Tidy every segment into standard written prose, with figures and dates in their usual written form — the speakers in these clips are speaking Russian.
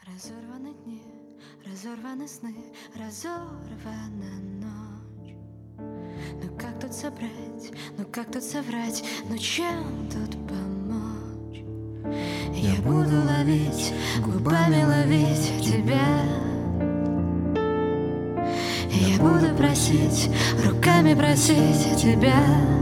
Разорваны дни, разорваны сны, разорвана ночь. Ну как тут собрать, ну как тут соврать, ну чем тут помочь? Я буду ловить, губами ловить тебя. Я буду просить, руками просить тебя.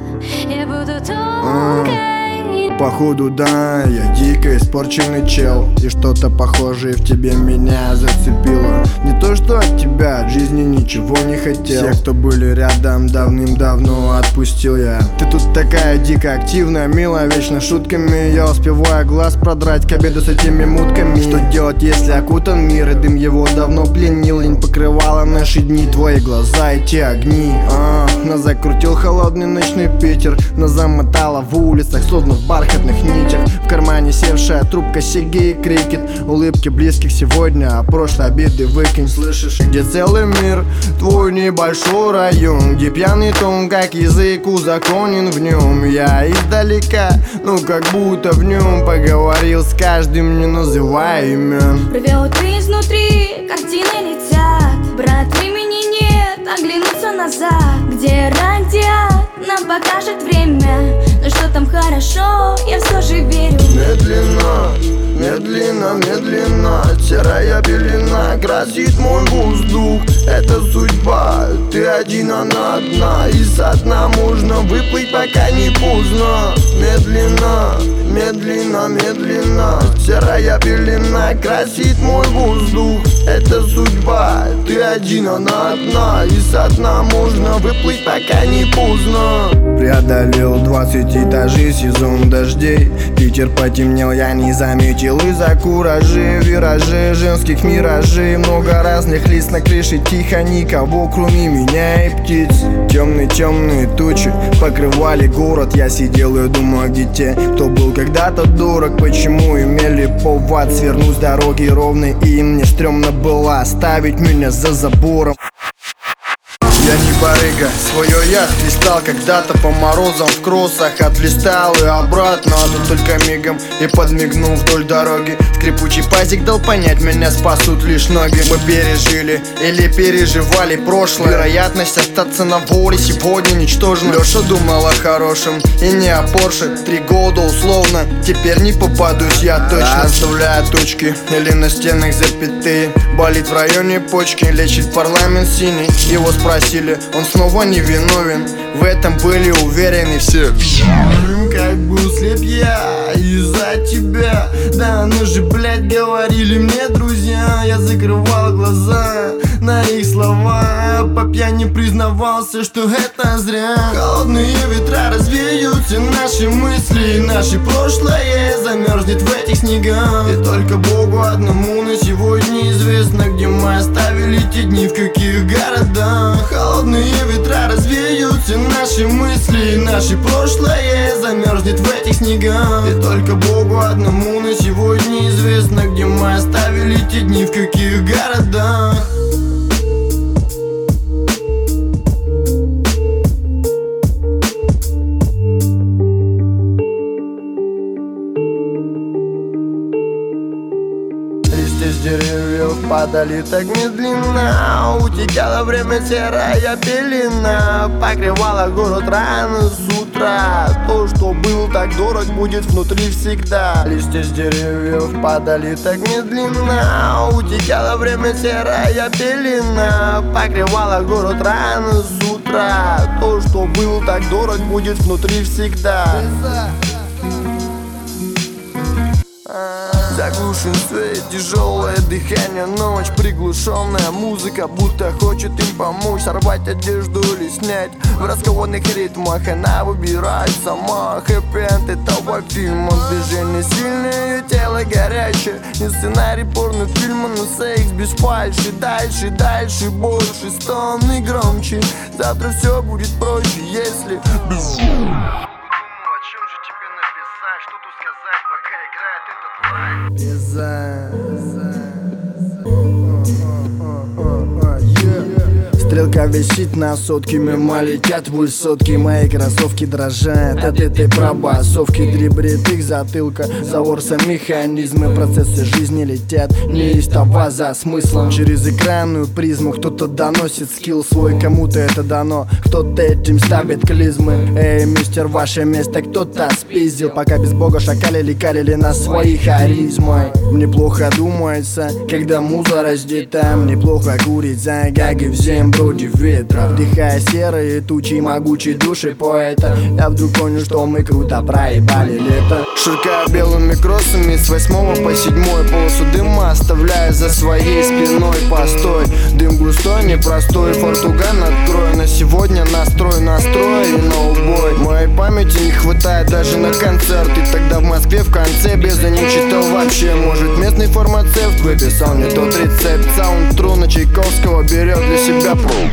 Я буду тонкой. Походу, да, я дико испорченный чел, и что-то похожее в тебе меня зацепило. Не то, что от тебя, от жизни ничего не хотел. Все, кто были рядом, давным-давно отпустил я. Ты тут такая дико активная, милая, вечно шутками. Я успеваю глаз продрать к обеду с этими мутками. Что делать, если окутан мир, и дым его давно пленил? Лень покрывала наши дни, твои глаза и те огни. Нас закрутил холодный ночной Питер, нас замотало в улицах, словно в бархатных нитях. В кармане севшая трубка сиги и крикет. Улыбки близких сегодня, а прошлые обиды выкинь. Слышишь, где целый мир, твой небольшой район, где пьяный тон, как язык узаконен в нем. Я издалека, ну как будто в нем поговорил с каждым, не называя имен. Провел ты изнутри, картины летят. Брат, времени нет, оглянуться назад. Где радиат, нам покажет время. Но что там хорошо, я все же верю. Медленно, медленно, медленно, серая пелена красит мой воздух. Это судьба, ты один, она одна, и со дна можно выплыть, пока не поздно. Медленно, медленно, медленно, серая пелена красит мой воздух. Это судьба, ты один, она одна, и со дна можно выплыть, пока не поздно. Преодолел 20 этажей, сезон дождей. Питер потемнел, я не заметил из-за куражей. Виражей, женских миражей, много разных лиц на крыше. Тихо, никого кроме меня и птиц. Темные тучи покрывали город. Я сидел и думал, где те, кто был когда-то дорог. Почему имели повод свернуть с дороги ровной, и мне стрёмно было оставить меня за забором. Я не барыга, свое я хлестал когда-то по морозам в кроссах. Отлистал и обратно, а тут только мигом и подмигнул вдоль дороги. Скрипучий пазик дал понять, меня спасут лишь ноги. Мы пережили или переживали прошлое. Вероятность остаться на воле сегодня ничтожна. Леша думал о хорошем и не о Порше. 3 года условно, теперь не попадусь я точно. Оставляя точки или на стенах запятые. Болит в районе почки, лечит парламент синий. Его спросили, он снова не виновен. В этом были уверены все. Как был слеп я из-за тебя. Да ну же, блядь, говорили мне друзья. Я закрывал глаза на их слова, по пьяни признавался, что это зря. Холодные ветра развеют все наши мысли, наше прошлое замерзнет в этих снегах. И только Богу одному на сегодня известно, где мы оставили те дни, в каких городах. Холодные ветра развеют все наши мысли, наше прошлое замерзнет в этих снегах. И только Богу одному на сегодня известно, где мы оставили те дни, в каких городах. С деревьев падали так медленно, утекало время, серая пелена покрывала город рано с утра. То, что был так дорог, будет внутри всегда. Листья с деревьев падали так медленно, утекало время, серая пелена покрывала город рано с утра. То, что был так дорог, будет внутри всегда. Заглушен свет, тяжелое дыхание, ночь, приглушенная музыка, будто хочет им помочь. Сорвать одежду или снять. В раскованных ритмах она выбирает сама. Хэппи-энд этого фильма, движение сильное, ее тело горячее. Не сценарий порнофильма, но секс без фальши. Дальше, дальше, больше, стоны громче. Завтра все будет проще, если без... Что тут сказать, пока играет этот лайн? Стрелка Стрелка висит на сотке, мимо летят высотки. Мои кроссовки дрожат от этой пробасовки. Три бритых затылка, заворса механизмы. Процессы жизни летят неистово за смыслом. Через экранную призму кто-то доносит скилл свой. Кому-то это дано, кто-то этим ставит клизмы. Эй, мистер, ваше место кто-то спиздил. Пока без бога шакалили, калили на своей харизмой. Мне плохо думается, когда муза раздета. Мне плохо курить за гаги в земброде ветра. Вдыхая серые тучи могучей души поэта, я вдруг понял, что мы круто проебали лето. Ширкая белыми кроссами с 8 по 7 полосу дыма, оставляя за своей спиной постой. Дым густой, непростой, фортуган открой. На сегодня настрой и на убой. Моей памяти не хватает даже на концерт. И тогда в Москве в конце безда не читал вообще. Может, местный фармацевт выписал не тот рецепт. Саунд Труна Чайковского берет для себя проб.